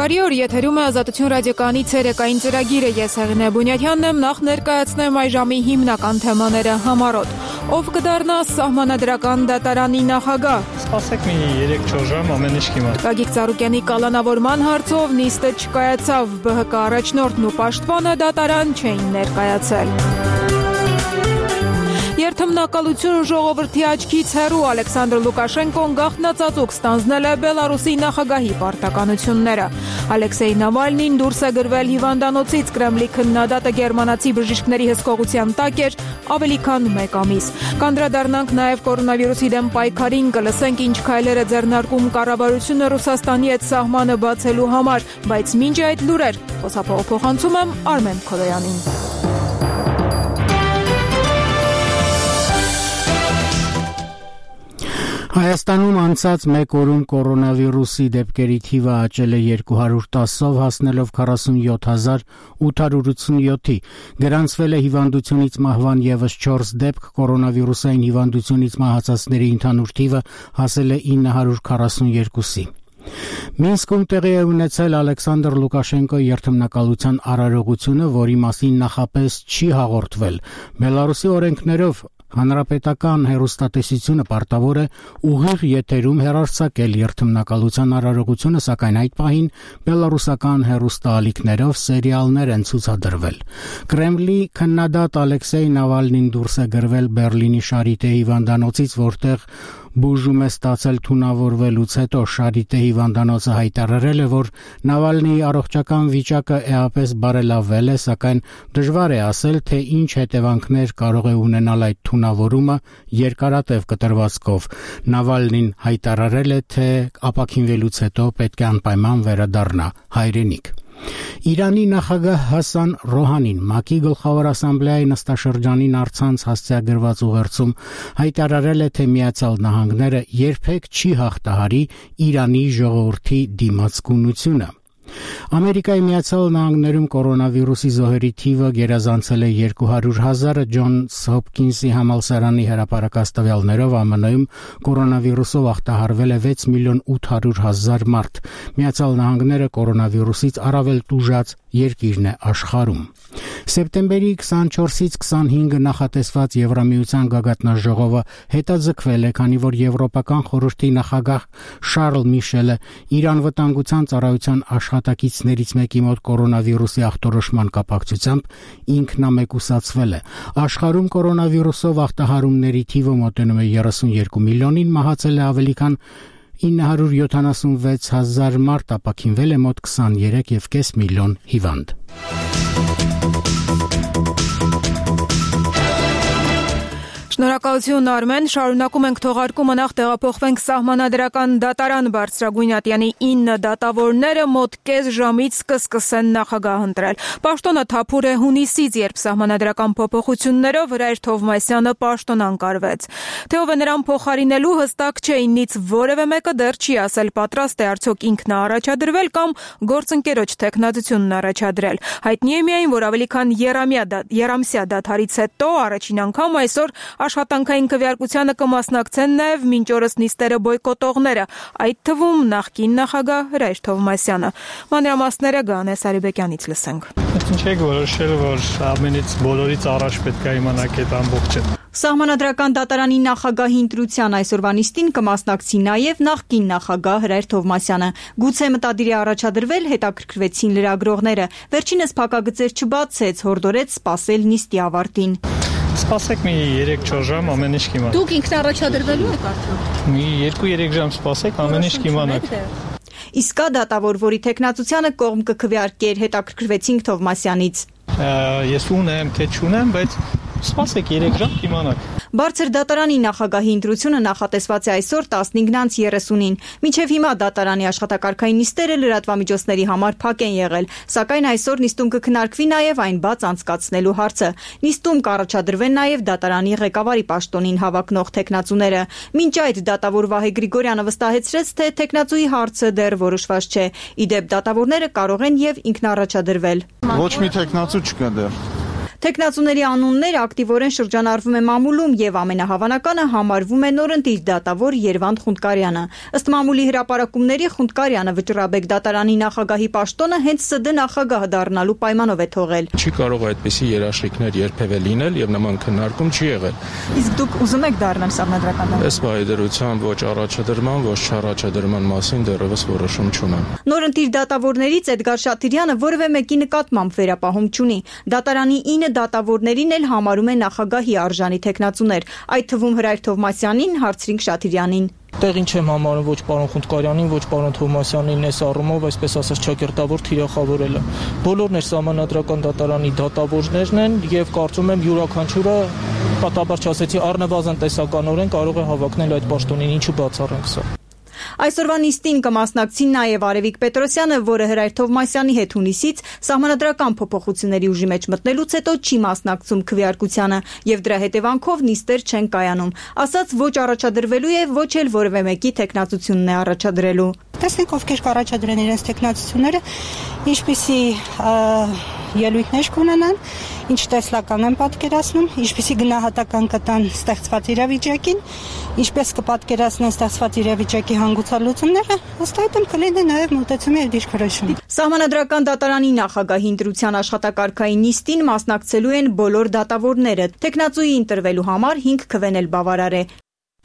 Բարի օր, եթերում է Ազատություն ռադիոկայանի ցերեկային ծրագիրը, ես Հեղինե Բունյաթյանն եմ, նախ ներկայացնեմ այս ժամի հիմնական թեմաները համառոտ։ Ով կդառնա սահմանադրական դատարանի նախագահ։ Սպասեք մի 3-4 ժամ, ամեն ինչ կիմանա։ Գագիկ Ծառուկյանի կալանավորման հարցով նիստը չկայացավ, ԲՀԿ առաջնորդն ու պաշտպանը դատարան չէին ներկայացել։ Երթմնակալություն ժողովրդի աչքից հեռու Ալեքսանդր Լուկաշենկոն գաղտնացածուկ ստանձնել է Բելարուսի նախագահի պարտականությունները։ Ալեքսեյ Նավալնին դուրս է գրվել հիվանդանոցից, Կրեմլի քննադատը գերմանացի բժիշկների հսկողության տակ էր ավելի քան 1 ամիս։ Կանդրադառնանք նաև կորոնավիրուսի դեմ պայքարին, կլսենք ինչ քայլեր է ձեռնարկում կառավարությունը Ռուսաստանի հետ սահմանը բացելու համար, բայց մինչ այդ լուրեր փոխանցում եմ Արմեն Քոյանին։ Հայաստանում անցած 1 օրում կորոնավիրուսի դեպքերի թիվը աճել է 210-ով, հասնելով 47887-ի։ Գրանցվել է հիվանդությունից մահվան ևս 4 դեպք, կորոնավիրուսային հիվանդությունից մահացածների ընդհանուր թիվը հասել է 942-ի։ Մինսկում տեղի է ունեցել Ալեքսանդր Լուկաշենկոյի երթմնակալության արարողությունը, որի մասին նախապես չի հաղորդվել։ Բելարուսի օրենքներով Հանրապետական հեռուստատեսությունը պարտավոր է ուղիղ եթերում հեռարձակել երթմնակալության արարողությունը, սակայն այդ պահին բելարուսական հեռուստաալիքներով սերիալներ են ցուցադրվել։ Կրեմլի քննադատ Ալեքսեյ Նավալնին դուրս է գրվել Բերլինի Շարիտե հիվանդանոցից, որտեղ բուժում է ստացել թունավորվելուց հետո։ Շարիտե հիվանդանոցը հայտարարել է, որ Նավալնիի առողջական վիճակը էապես բարելավվել է, սակայն դժվար է ասել, թե ինչ հետևանքներ կարող է ունենալ այդ թունավորումը երկարատև կտրվածքով։ Նավալնին հայտարարել է, թե ապաքինվելուց հետո պետք է անպայման վերադառնա հայրենիք։ Իրանի նախագահ Հասան Ռոհանին ՄԱԿ-ի գլխավոր ասամբլեայի նստաշրջանին առցանց հասցեագրված ուղերձում հայտարարել է, թե Միացյալ Նահանգները երբեք չի հաղթահարի Իրանի ժողովրդի դիմացկունությունը։ Ամերիկայի Միացյալ Նահանգներում կորոնավիրուսի զոհերի թիվը գերազանցել է 200,000-ը, Ջոնս Հոփքինսի համալսարանի հրապարակած տվյալներով ԱՄՆ-ում կորոնավիրուսով աղթահարվել է 6,800,000 մարդ։ Միացյալ Նահանգները կորոնավիրուսից առավել տուժած երկիրն է աշխարհում։ Սեպտեմբերի 24-ից 25-ը նախատեսված Եվրամիության գագաթնաժողովը հետաձգվել է, քանի որ Եվրոպական խորհրդի նախագահ Շարլ Միշելը իր անվտանգության ծառայության աշխատակիցներից մեկի մոտ կորոնավիրուսի ախտորոշման կապակցությամբ ինքնամեկուսացվել է։ Աշխարհում կորոնավիրուսով ախտահարումների թիվը մոտենում է 32 միլիոնին, մահացել է ավելի քան 976,000 մարդ, ապաքինվել է մոտ 23,5 միլիոն հիվանդ։ Շնորհակալություն Արմեն, շարունակում ենք թողարկումը, նախ տեղափոխվենք սահմանադրական դատարան Բարձրագույն ատյանի 9 դատավորները մոտ կես ժամից կսկսեն նախագահ ընտրել։ Պաշտոնը թափուր է հունիսից, երբ սահմանադրական փոփոխություններով Հրայր Թովմասյանը պաշտոն անկարվեց։ Թե ով է նրան փոխարինելու հստակ չէ, ինձ որևէ մեկը դեռ չի ասել պատրաստ է արդյոք ինքն առաջադրվել կամ գործընկերոջ թեկնածությունն առաջադրել։ Հայտնի է միայն, որ ավելի քան երամսյա դադարից հետո առաջին անգամ այսօր աշխատանքային քվեարկությանը կմասնակցեն նաև մինչ օրս նիստերը բոյկոտողները, այդ թվում նախկին նախագահ Հրայր Թովմասյանը։ Մանրամասները Գանե Սարիբեկյանից լսենք։ Ինչ եք որոշել, որ ամենից բոլորից առաջ պետք է իմանաք այդ ամբողջը։ Սահմանադրական դատարանի նախագահի ընտրության այսօրվա նիստին կմասնակցի նաև նախկին նախագահ Հրայր Թովմասյանը։ Գուցե մտադիր է առաջադրվել, հետաքրքրվեցին լրագրողները։ Վերջինս փակագծեր չբացեց, հորդորեց սպասել նիստի ավարտին։ Սպասեք մի 3-4 ժամ, ամեն ինչ կիմանաք։ Դուք ինքն առաջադրվելու եք արդյոք։ Մի 2-3 ժամ սպասեք, ամեն ինչ կիմանաք։ Իսկ կա դատավոր, որի թեկնածությանը կողմ կքվեարկեր, հետաքրքրվեցինք Թովմասյանից։ Ես ունեմ, թե չունեմ, բայց սպասեք 3 ժամ կիմանաք։ Բարձր դատարանի նախագահի ընտրությունը նախատեսված է այսօր 15:30-ին։ Մինչև հիմա դատարանի աշխատակարգային նիստերը լրատվամիջոցների համար փակ են եղել, սակայն այսօր նիստում կքննարկվի նաև այն բաց անցկացնելու հարցը։ Նիստում կառաջադրվեն նաև դատարանի ղեկավարի պաշտոնին հավակնող թեկնածուները։ Մինչ այդ դատավոր Վահե Գրիգորյանը վստահեցրեց, թե թեկնածուի հարցը դեռ որոշված չէ։ Ի դեպ դատավորները կարող են եւ ինքնառաջադրվել։ Ոչ մի թեկնածու չկա դեռ։ Թեկնածուների անունները ակտիվորեն շրջանառվում է մամուլում եւ ամենահավանականը համարվում է նորընտիր դատավոր Երվանդ Խունդկարյանը։ Ըստ մամուլի հրապարակումների Խունդկարյանը Վճռաբեկ դատարանի նախագահի պաշտոնը հենց ՍԴ նախագահ դառնալու պայմանով է թողել։ Չի կարող այդպիսի երաշխիքներ երբևէ լինել եւ նման քննարկում չի եղել։ Իսկ դուք ուզում եք դառնալ սահմանադրական դատավոր։ Ըստ բայի դրության ոչ առաջադրման, ոչ չառաջադրման մասին դեռևս որոշում չունեմ։ Նորընտիր դատավորներից Էդգար Շաթիրյանը որևէ մեկի նկատմամբ վերապահում չունի։ Դատարանի 9 դատավորներին էլ համարում է նախագահի արժանի թեկնածուներ, այդ թվում Հրայր Թովմասյանին, հարցրինք Շաթիրյանին։ Տեղին չեմ համարում ոչ պարոն Խունդկարյանին, ոչ պարոն Թովմասյանին այս առումով, այսպես ասած, ճակերտավոր թիրախավորելը։ Բոլորն էլ սահմանադրական դատարանի դատավորներն են եւ կարծում եմ յուրաքանչյուրը պատաբար չասեցի առնվազն տեսականորեն կարող է հավակնել այդ պաշտոնին, ինչու բացառենք սա։ Այսօրվա նիստին կմասնակցի նաև Արևիկ Պետրոսյանը, որը Հրայր Թովմասյանի հետ հունիսից սահմանադրական փոփոխությունների ուժի մեջ մտնելուց հետո չի մասնակցում քվեարկությանը եւ դրա հետևանքով նիստեր չեն կայանում։ Ասաց ոչ առաջադրվելու է, ոչ էլ որևէ մեկի թեկնածությունն է առաջադրելու։ Տեսնենք ովքեր կառաջադրեն իրենց թեկնածությունները, ինչպիսի ելույթներ կունենան, ինչ տեսլական են պատկերացնում, ինչպիսի գնահատական կտան ստեղծված իրավիճակին, ինչպես կպատկերացնեն ստեղծված իրավիճակի հանգուցալուծումները, ըստ այդմ կլինի նաև մոտեցում եւ դիրքորոշում։ Սահմանադրական դատարանի նախագահի ընտրության աշխատակարգային նիստին մասնակցելու են բոլոր դատավորները։ Թեկնածուի ընտրվելու համար 5 քվեն էլ բավարար է։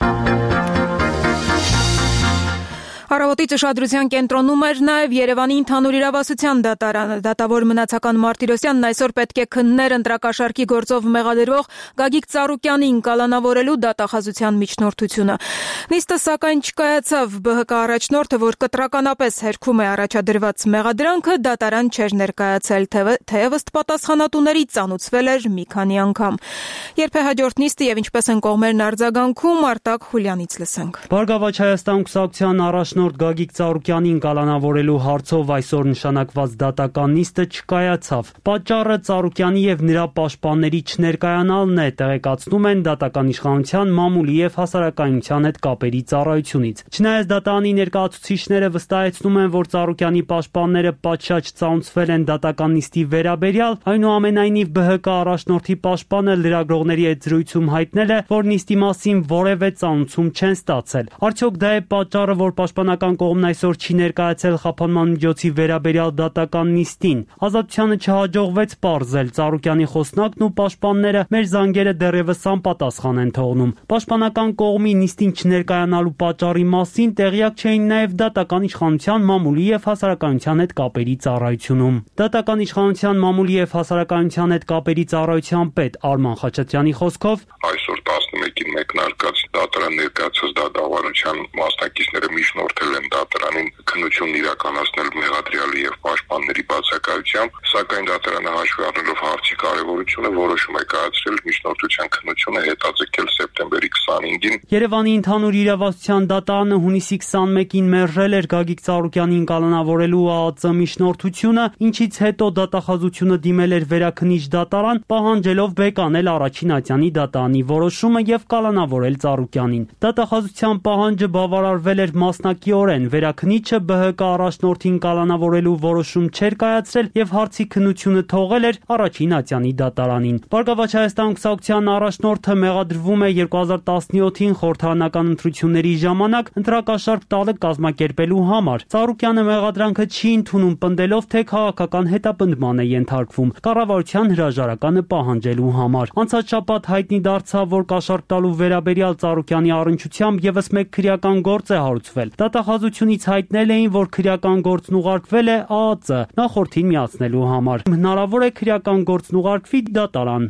Առավոտի ճշադրության կենտրոնում էր նաև Երևանի ընդհանուր իրավասության դատարանը։ Դատավոր մնացական Մարտիրոսյանն այսօր պետք է քններ ընտրակաշարքի գործով մեղադրվող Գագիկ Ծառուկյանին կալանավորելու դատախազության միջնորդությունը։ Նիստը սակայն չկայացավ։ ԲՀԿ առաջնորդը, որ կտրականապես հերքում է առաջադրված մեղադրանքը, դատարան չէր ներկայացել, թեև ըստ պատասխանատուների ծանուցվել էր մի քանի անգամ։ Երբ է հաջորդ նիստը եւ ինչպես են կողմերն արձագանքում, Արտակ Խուլյանից լսենք։ Բարգավաճ Հայաստան կուսակցության առաջնորդ Գագիկ Ծառուկյանին կալանավորելու հարցով այսօր նշանակված դատական նիստը չկայացավ։ Պատճառը Ծառուկյանի եւ նրա պաշտպանների չներկայանալն է, տեղեկացնում են դատական իշխանության, մամուլի եւ հասարակայնության հետ կապերի ծառայությունից։ Չնայած դատարանի ներկայացուցիչները վստահեցնում են, որ Ծառուկյանի պաշտպանները պատշաճ ծանուցվել են դատական նիստի վերաբերյալ, այնուամենայնիվ ԲՀԿ առաջնորդի պաշտպանը լրագրողների հետ զրույցում հայտնել է, որ նիստի մասին որևէ ծանուցում չեն ստացել։ Արդյոք դա է պատճառը, որ պաշտպանական կողմն այսօր չի ներկայացել խափանման միջոցի վերաբերյալ դատական նիստին։ Ազատությանը չհաջողվեց պարզել Ծառուկյանի խոսնակն ու պաշտպանները մեր զանգերը դեռևս անպատասխան են թողնում։ Պաշտպանական կողմի նիստին չներկայանալու պատճառի մասին տեղյակ չէին նաև դատական իշխանության, մամուլի եւ հասարակայնության հետ կապերի ծառայությունում։ Դատական իշխանության, մամուլի եւ հասարակայնության հետ կապերի ծառայության պետ Արման Խաչատրյանի խոսքով այսօր 11-ին մեկնարկած դատարան ներկայացած դատավարության մասնակիցները միջնորդել են դատարանին քննությունն իրականացնել մեղադրյալի եւ պաշտպանների բացակայությամբ, սակայն դատարանը հաշվի առնելով հարցի կարեւորությունը որոշում է կայացրել միջնորդության քննությունը հետաձգել սեպտեմբերի 25-ին։ Երևանի ընդհանուր իրավասության դատարանը հունիսի 21-ին մերժել էր Գագիկ Ծառուկյանին կալանավորելու ԱԱԾ միջնորդությունը, ինչից հետո դատախազությունը դիմել էր վերաքննիչ դատարան, պահանջելով բեկանել առաջին ատյանի դատարանի որոշումը եւ կալանավորել Ծառուկյանին։ Դատախազության պահանջը բավարարվել էր մասնակիորեն, վերաքննիչը ԲՀԿ առաջնորդին կալանավորելու որոշում չէր կայացրել եւ հարցի քննությունը թողել էր առաջին ատյանի դատարանին։ Բարգավաճ Հայաստան կուսակցության առաջնորդը մեղադրվում է 2017-ին խորհրդարանական ընտրությունների ժամանակ ընտրակաշառք տալը կազմակերպելու համար։ Ծառուկյանը մեղադրանքը չի ընդունում, պնդելով, թե քաղաքական հետապնդման է ենթարկվում կառավարության հրաժարականը պահանջելու համար։ Անցած շաբաթ հայտնի դարձավ, որ կաշառք տալու վերաբերյալ Ծառուկյանի առնչությամբ եւս մեկ քրեական գործ է հարուցվել։ Դատախազությունից հայտնել էին, որ քրեական գործն ուղարկվել է ԱԱԾ նախորդին միացնելու համար։ Հնարավոր է քրեական գործն ուղարկվի դատարան։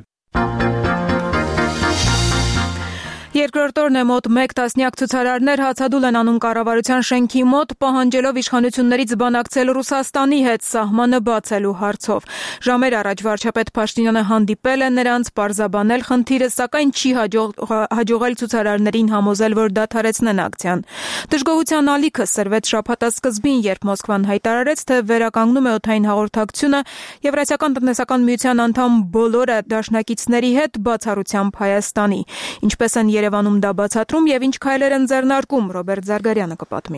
Երկրորդ օրն է մոտ 1 տասնյակ ցուցարարներ հացադուլ են անում կառավարության շենքի մոտ, պահանջելով իշխանություններից բանակցել Ռուսաստանի հետ սահմանը բացելու հարցով։ Ժամեր առաջ վարչապետ Փաշինյանը հանդիպել է նրանց, պարզաբանել խնդիրը, սակայն չի հաջողել ցուցարարներին համոզել, որ դադարեցնեն ակցիան։ Դժգոհության ալիքը սրվեց շաբաթասկզբին, երբ Մոսկվան հայտարարեց, թե վերականգնում է օդային հաղորդակցությունը Եվրասիական տնտեսական միության անդամ բոլոր դաշնակիցների հետ, բացառությամբ Հայաստանի։ Ինչպես են Երևանում դա բացատրում եւ ինչ քայլեր են ձեռնարկում, Ռոբերտ Զարգարյանը կպատմի։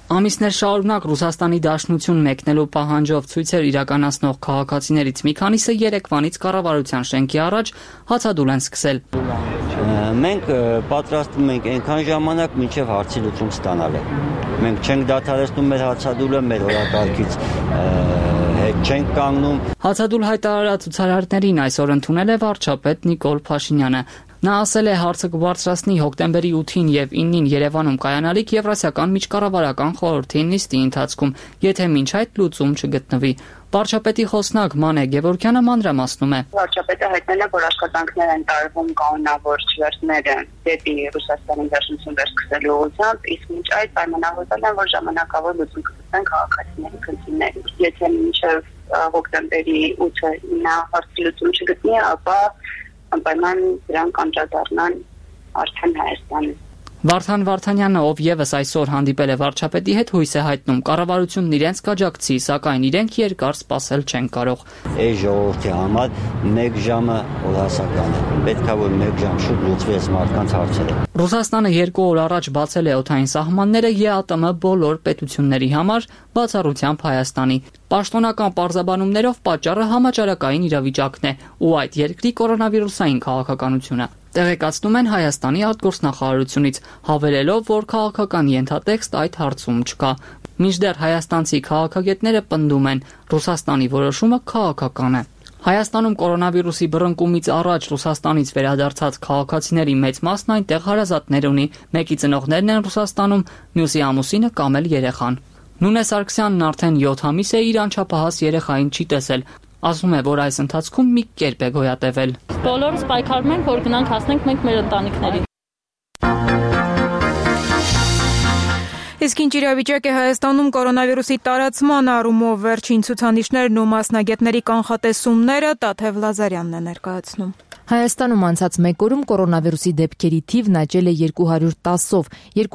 Ամիսներ շարունակ Ռուսաստանի Դաշնություն մեկնելու պահանջով ցույցեր իրականացնող քաղաքացիներից մի քանիսը երեկվանից կառավարության շենքի առաջ հացադուլ են սկսել։ Մենք պատրաստվում ենք այնքան ժամանակ, մինչև հարցի լուծում ստանալը։ Մենք չենք դադարեցնում մեր հացադուլը, մեր օրակարգից հետ չենք կանգնում։ Հացադուլ հայտարարած ցուցարարներին այսօր ընդունել է վարչապետ Նիկոլ Փաշինյանը։ Նա ասել է հարցը կբարձրացնի հոկտեմբերի 8-ին եւ 9-ին Երևանում կայանալիք Եվրասիական միջկառավարական խորհրդի նիստի ընթացքում, եթե մինչ այդ լուծում չգտնվի։ Վարչապետի խոսնակ Մանե Գևորգյանը մանրամասնում է. Վարչապետը հայտնել է, որ աշխատանքներ են տարվում կանոնավոր չվերթները դեպի Ռուսաստանի Դաշնություն վերսկսելու ուղղությամբ, իսկ մինչ այդ պայմանավորվել են, որ ժամանակավոր լուծում կգտնեն քաղաքացիների խնդիրներին։ Եթե մինչև հոկտեմբերի 8-ը նա հարցի լուծում չգտնի, ապա անպայման դրանք անդրադառնան արդեն Հայաստանը։ Վարդան Վարդանյանը, ով եւս այսօր հանդիպել է վարչապետի հետ, հույս է հայտնում կառավարությունն իրենց կաջակցի, սակայն իրենք երկար սպասել չեն կարող։ Այս ժողովրդի համար 1 ժամը օրհասական է։ Պետք է որ 1 ժամ շուտ լուծվի այս մարդկանց հարցերը։ Ռուսաստանը 2 օր առաջ բացել է օդային սահմանները ԵԱՏՄ բոլոր պետությունների համար, բացառությամբ Հայաստանի։ Պաշտոնական պարզաբանումներով պատճառը համաճարակային իրավիճակն է ու այդ երկրի կորոնավիրուսային քաղաքականությունը։ Տեղեկացնում են Հայաստանի արտգործնախարարությունից, հավելելով, որ քաղաքական ենթատեքստ այդ հարցում չկա։ Մինչդեռ հայաստանցի քաղաքագետները պնդում են, Ռուսաստանի որոշումը քաղաքական է։ Հայաստանում կորոնավիրուսի բռնկումից առաջ Ռուսաստանից վերադարձած քաղաքացիների մեծ մասն այնտեղ հարազատներ ունի, մեկի ծնողներն են Ռուսաստանում, մյուսի ամուսինը կամ էլ երեխան։ Նունե Սարգսյանն արդեն 7 ամիս է իր անչափահաս երեխային չի տեսել։ Ասում է, որ այս ընթացքում մի կերպ է գոյատևել։ Բոլորս պայքարում ենք, որ գնանք հասնենք մենք մեր ընտանիքներին։ Իսկ ինչ իրավիճակ է Հայաստանում կորոնավիրուսի տարածման առումով վերջին ցուցանիշներն ու մասնագետների կանխատեսումները Տաթև Լազարյանն է ներկայացնում։ Հայաստանում անցած 1 օրում կորոնավիրուսի դեպքերի թիվն աճել է 210-ով,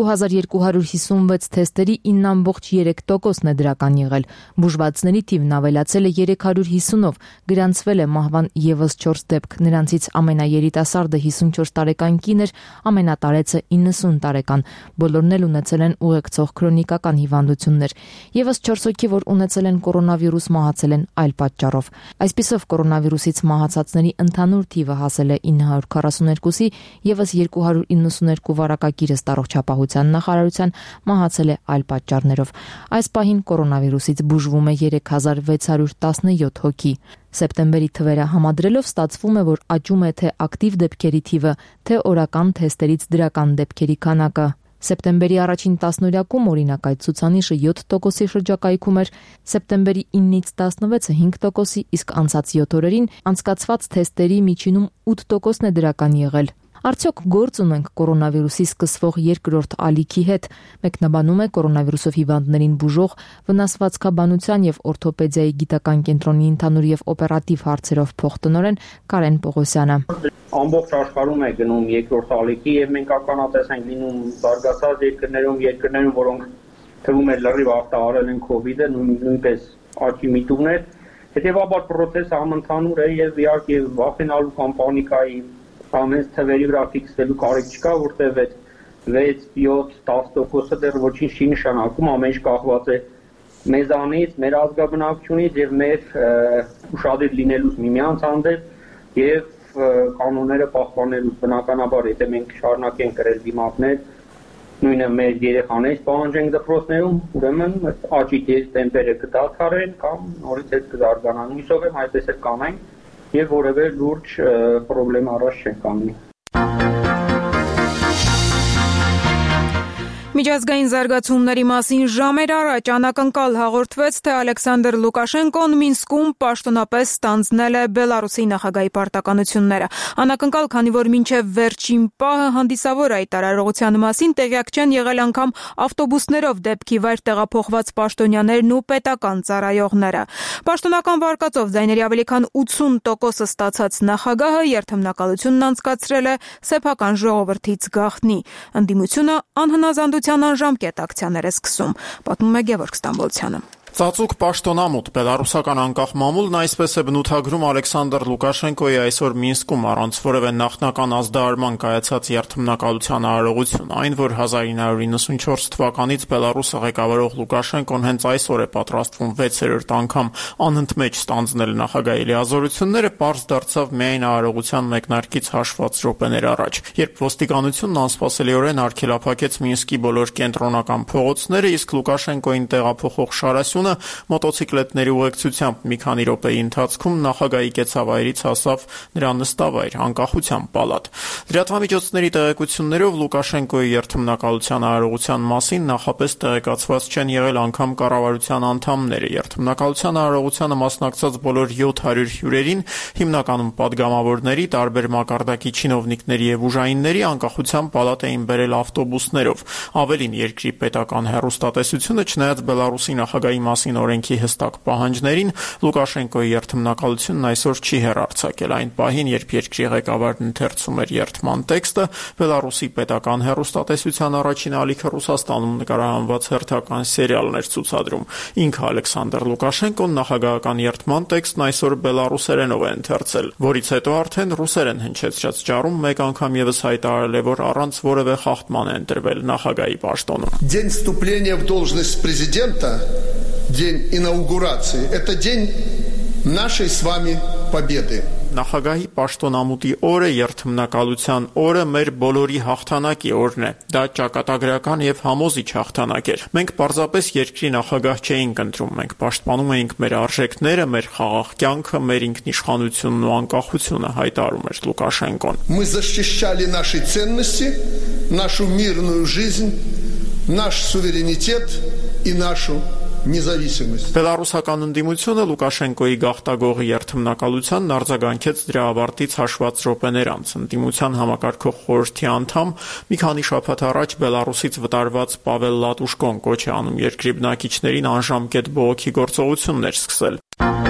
2256 թեստերի 9.3%-ն է դրական եղել։ Բուժվածների թիվն ավելացել է 350-ով, գրանցվել է մահվան եւս 4 դեպք, նրանցից ամենաերիտասարդը 54 տարեկան կին էր, ամենատարեցը 90 տարեկան։ Բոլորն էլ ունեցել են ուղեկցող քրոնիկական հիվանդություններ։ Եվս 4 հոգի, որ ունեցել են կորոնավիրուս, մահացել են այլ պատճառով։ Այսպիսով կորոնավիրուսից մահացածների ընդհանուր թիվը հասել է 942-ի, եւս 292 վարակագիրս առողջապահության նախարարության մահացել է այլ պատճառներով։ Այս պահին կորոնավիրուսից բուժվում է 3617 հոգի։ Սեպտեմբերի թվերը համադրելով ստացվում է, որ աճում է թե ակտիվ դեպքերի թիվը, թե օրական թեստերից դրական դեպքերի քանակը։ Սեպտեմբերի առաջին 10-օրյակում օրինակ այդ ցուցանիշը 7%-ի շրջակայքում էր, սեպտեմբերի 9-ից 16-ը 5%-ի, իսկ անցած 7 օրերին անցկացված թեստերի միջինում 8%-ն է դրական եղել։ Արդյոք գործ ունենք կորոնավիրուսի սկսվող երկրորդ ալիքի հետ, մեկնաբանում է կորոնավիրուսով հիվանդներին բուժող վնասվածքաբանության եւ օրթոպեդիայի գիտական կենտրոնի ընդհանուր եւ օպերատիվ հարցերով փոխտնօրեն Կարեն Պողոսյանը։ Ամբողջ աշխարհում է գնում երկրորդ ալիքի եւ մենք ականատես ենք լինում զարգացած երկրներում, որոնք թվում է լրիվ արտահարել են COVID-ը, նույնպես աճի միտումներ, հետեւաբար process-ը համընդհանուր է եւ իհարկե վախենալու կամ պանիկայի ամենից թվերի վրա ֆիքսվելու կարիք չկա, որտեղ 6, 7, 10%-ը դեռ ոչինչ չի նշանակում, ամեն ինչ կախված է մեզանից, մեր ազգաբնակչությունից եւ մեր ուշադիր լինելուց միմյանց հանդեպ եւ կանոնները պահպանելուց։ Բնականաբար, եթե մենք շարունակենք կրել դիմակներ, նույնը մեր երեխաներից պահանջենք դպրոցներում, ուրեմն աճի տեմպերը կդադարեն կամ նորից հետ կզարգանան։ Հույսով եմ այդպես էլ կանենք եւ որևէ լուրջ խնդրեմ առաջ չեն կանգնի։ Միջազգային զարգացումների մասին ժամեր առաջ անակնկալ հաղորդվեց, թե Ալեքսանդր Լուկաշենկոն Մինսկում պաշտոնապես ստանձնել է Բելարուսի նախագահի պարտականությունները։ Անակնկալ, քանի որ մինչև վերջին պահը հանդիսավոր այդ արարողության մասին տեղյակ չեն եղել անգամ ավտոբուսներով դեպքի վայր տեղափոխված պաշտոնյաներն ու պետական ծառայողները։ Պաշտոնական վարկածով ձայների ավելի քան 80% ստացած նախագահը երթմնակալությունն անցկացրել է սեփական ժողովրդից գաղտնի։ Ընդդիմությունը անհնազանդության անժամկետ ակցիաներ է սկսում, պատմում է Գևորգ Ստամբոլցյանը։ Ծածուկ պաշտոնամուտ բելարուսական անկախ մամուլն այսպես է բնութագրում Ալեքսանդր Լուկաշենկոյի այսօր Մինսկում առանց որևէ նախնական ազդարարման կայացած երթմնակալության արարողություն, այն որ 1994 թվականից Բելարուսը ղեկավարող Լուկաշենկոն հենց այսօր է պատրաստվում 6-րդ անգամ անընդմեջ ստանձնել նախագահի լիազորությունները, պարզ դարձավ միայն արարողության մեկնարկից հաշված րոպեներ առաջ, երբ ոստիկանությունն անսպասելիորեն արգելափակեց Մինսկի բոլոր կենտրոնական փողոցները, իսկ Լուկաշենկոյին տեղափոխող շարասյունը մոտոցիկլետների ուղեկցությամբ մի քանի րոպեի ընթացքում նախագահի կեցավայրից հասավ նրա նստավայր անկախության պալատ։ Լրատվամիջոցների տեղեկություններով Լուկաշենկոյի երթմնակալության արարողության մասին նախապես տեղեկացված չեն եղել անգամ կառավարության անդամները։ Երթմնակալության արարողությանը մասնակցած բոլոր 700 հյուրերին, հիմնականում падգամավորների, տարբեր մակարդակի չինովնիկների եւ ուժայինների անկախության պալատ էին բերել ավտոբուսներով։ Ավելին, երկրի պետական հեռուստատեսությունը, չնայած Բելարուսի նախագահի մասին օրենքի հստակ պահանջներին, Լուկաշենկոյի երթմնակալությունն այսօր չի հեռարձակել։ Այն պահին, երբ երկրի ղեկավարն ընթերցում էր երթման տեքստը, Բելարուսի պետական հեռուստատեսության առաջին ալիքը Ռուսաստանում նկարահանված հերթական սերիալն էր ցուցադրում։ Ինքը Ալեքսանդր Լուկաշենկոն նախագահական երթման տեքստն այսօր բելարուսերենով է ընթերցել, որից հետո արդեն ռուսերեն հնչեցրած ճառում մեկ անգամ եւս հայտարարել է, որ առանց որևէ խախտման է ընտրվել նախագահի պաշտոնում։ День вступления в должность президента, день инаугурации, это день нашей с вами победы. Նախագահի պաշտոնամուտի օրը, երթմնակալության օրը մեր բոլորի հաղթանակի օրն է։ Դա ճակատագրական եւ համոզիչ հաղթանակ էր։ Մենք պարզապես երկրի նախագահ չէինք ընտրում, մենք պաշտպանում էինք մեր արժեքները, մեր խաղաղ կյանքը, մեր ինքնիշխանությունն ու անկախությունը, հայտարարում էր Լուկաշենկոն։ Мы защищали наши ценности, нашу мирную жизнь, наш суверенитет и нашу независимость. Բելարուսական ընդդիմությունը Լուկաշենկոյի գաղթագողի երթմնակալությանն արձագանքեց դրա ավարտից հաշված րոպեներ անց։ Ընդդիմության համակարգող խորհրդի անդամ մի քանի շաբաթ առաջ Բելարուսից վտարված Պավել Լատուշկոն կոչ է անում երկրի բնակիչներին անժամկետ բողոքի գործողություններ սկսել։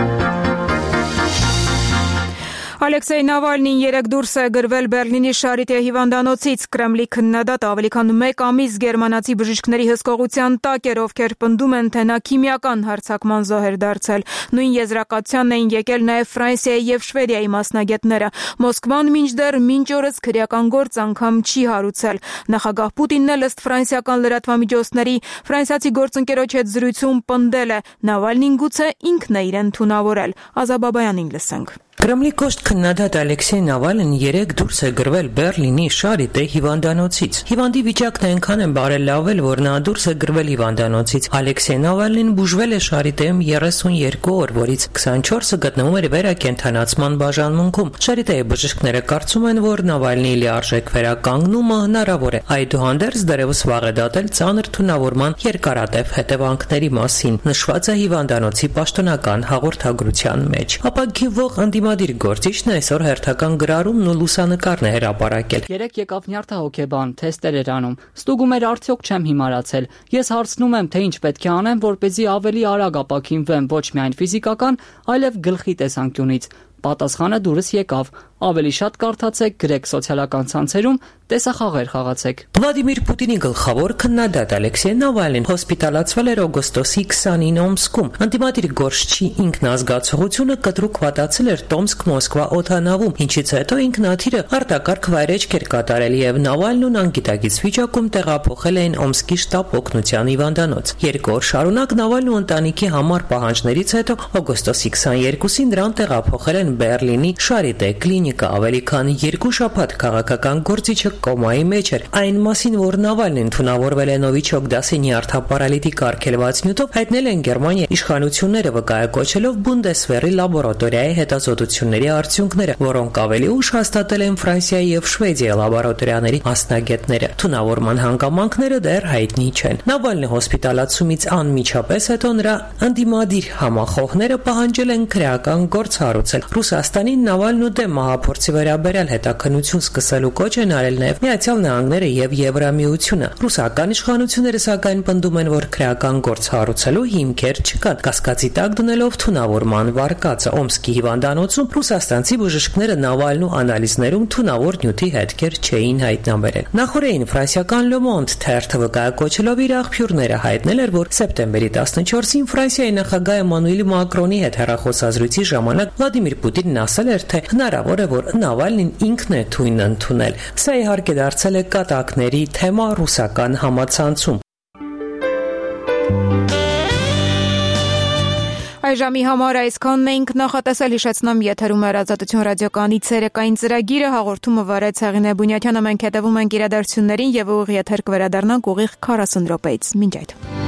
Ալեքսեյ Նավալնին երեկ դուրս է գրվել Բերլինի Շարիտե հիվանդանոցից։ Կրեմլի քննադատը ավելի քան 1 ամիս գերմանացի բժիշկների հսկողության տակ էր, ովքեր պնդում են, թե նա քիմիական հարձակման զոհ էր դարձել։ Նույն եզրակացությանն էին եկել նաև Ֆրանսիայի եւ Շվեդիայի մասնագետները։ Մոսկվան մինչդեռ մինչ օրս քրեական գործ անգամ չի հարուցել։ Նախագահ Պուտինն էլ ըստ ֆրանսիական լրատվամիջոցների ֆրանսիացի գործընկերոջ հետ զրույցում պնդել է, Նավալնին գուցե ինքն է իրեն թունավորել։ Ազաբաբայանին լսենք։ Կրեմլի կոշտ քննադատ Ալեքսեյ Նավալնին երեկ դուրս է գրվել Բերլինի Շարիտե հիվանդանոցից։ Հիվանդի վիճակն այնքան է բարելավել, որ նա դուրս է գրվել հիվանդանոցից։ Ալեքսեյ Նավալնին բուժվել է Շարիտեում 32 օր, որից 24-ը գտնվում էր վերակենդանացման բաժանմունքում։ Շարիտեի բժիշկները կարծում են, որ Նավալնիի լիարժեք վերականգնումը հնարավոր է։ Այդուհանդերձ դեռևս վաղ է դատել ծանր թունավորման երկարատև հետևանքների մասին, նշված է հիվանդանոցի պաշտոնական հաղորդագրության մեջ։ Ապագինվող Դիմադիր գործիչն այսօր հերթական գրառումն ու լուսանկարն է հրապարակել։ Երեք եկավ նյարդա հոկեբան, թեստեր էր անում։ Ստուգում էր արդյոք չեմ հիմարացել։ Ես հարցնում եմ, թե ինչ պետք է անեմ, որպեսզի ավելի արագ ապաքինվեմ ոչ միայն ֆիզիկական, այլև գլխի տեսանկյունից։ Պատասխանը դուրս եկավ։ Ավելի շատ կարդացեք, գրեք սոցիալական ցանցերում, տեսախաղեր խաղացեք։ Վլադիմիր Պուտինի գլխավոր քննադատ Ալեքսեյ Նավալնին հոսպիտալացվել էր օգոստոսի 29-ին Օմսկում։ Անտիմադիր գործչի ինքնազգացողությունը կտրուկ վատացել էր Տոմսկ-Մոսկվա օդանավում, ինչից հետո ինքնաթիռը արտակարգ վայրեջք էր կատարել եւ Նավալնուն անգիտակից վիճակում տեղափոխել էին Օմսկի շտաբ օգնության հիվանդանոց։ 2 օր շարունակ Նավալնու ընտանիքի համար պահանջներից հետո օգոստոսի 22-ին նրան տեղափոխել են Բերլինի Շարիտե կլինիկա։ Ավելի քան 2 շաբաթ քաղաքական գործիչը կոմայի մեջ էր։ Այն մասին, որ Նավալնին թունավորվել է Նովիչոկ դասի նյարդապարալիտիկ արգելված նյութով, հայտնել են Գերմանիայի իշխանությունները, վկայակոչելով Բունդեսվերի լաբորատորիայի հետազոտությունների արդյունքները, որոնք ավելի ուշ հաստատել են Ֆրանսիայի եւ Շվեդիայի լաբորատորիաների մասնագետները։ Թունավորման հանգամանքները դեռ հայտնի չեն։ Նավալնի հոսպիտալացումից անմիջապես հետո նրա ընդդիմադիր համախոհները պահանջել են քրեական գործ հարուցել։ Ռուսաստանի Նավալնու դեմ ուղղափորձի վերաբերյալ հետաքննություն սկսելու կոչ են արել նաև Միացյալ Նահանգները եւ Եվրամիությունը։ Ռուսական իշխանությունները սակայն պնդում են, որ քրեական գործ հարուցելու հիմքեր չկան, կասկածի տակ դնելով թունավորման վարկածը։ Օմսկի հիվանդանոցում ռուսաստանցի բժիշկները Նավալնու անալիզներում թունավոր նյութի հետքեր չէին հայտնաբերել։ Նախորդին ֆրանսիական Le Monde թերթը վկայակոչելով իր աղբյուրները հայտնել էր, որ սեպտեմբերի 14-ին Ֆրանսիայի նախագահ Էմանուել Մակրոնի հետ հեռախոսազրույցի ժամանակ Վլադիմիր Պուտինն ասել էր, թե հնարավոր է, որ Նավալնին ինքն է թույն ընդունել։ Սա իհարկե դարձել է կատակների թեմա ռուսական համացանցում։ Այժմի համար այսքանն էինք նախատեսել, հիշեցնում եթերում էր Ազատություն ռադիոկայանի ցերեկային ծրագիրը, հաղորդումը վարեց Հեղինե Բունյաթյանը, մենք հետևում ենք իրադարձություններին եւ ուղիղ եթեր կվերադառնանք ուղիղ 40 րոպեից։ Մինչ այդ